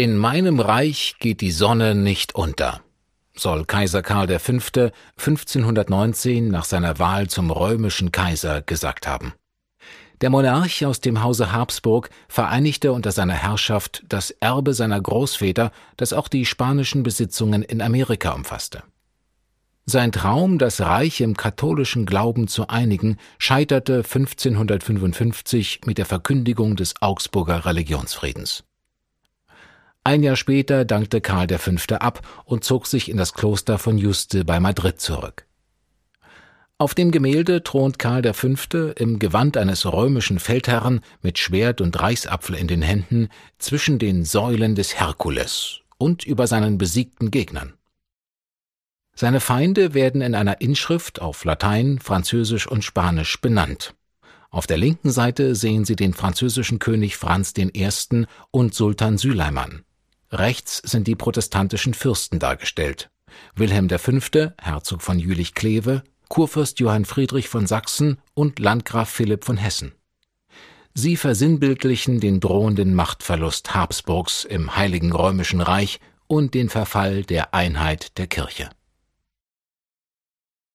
In meinem Reich geht die Sonne nicht unter, soll Kaiser Karl V. 1519 nach seiner Wahl zum römischen Kaiser gesagt haben. Der Monarch aus dem Hause Habsburg vereinigte unter seiner Herrschaft das Erbe seiner Großväter, das auch die spanischen Besitzungen in Amerika umfasste. Sein Traum, das Reich im katholischen Glauben zu einigen, scheiterte 1555 mit der Verkündigung des Augsburger Religionsfriedens. Ein Jahr später dankte Karl V. ab und zog sich in das Kloster von Yuste bei Madrid zurück. Auf dem Gemälde thront Karl V. im Gewand eines römischen Feldherrn mit Schwert und Reichsapfel in den Händen zwischen den Säulen des Herkules und über seinen besiegten Gegnern. Seine Feinde werden in einer Inschrift auf Latein, Französisch und Spanisch benannt. Auf der linken Seite sehen Sie den französischen König Franz I. und Sultan Süleyman. Rechts sind die protestantischen Fürsten dargestellt: Wilhelm V., Herzog von Jülich-Kleve, Kurfürst Johann Friedrich von Sachsen und Landgraf Philipp von Hessen. Sie versinnbildlichen den drohenden Machtverlust Habsburgs im Heiligen Römischen Reich und den Verfall der Einheit der Kirche.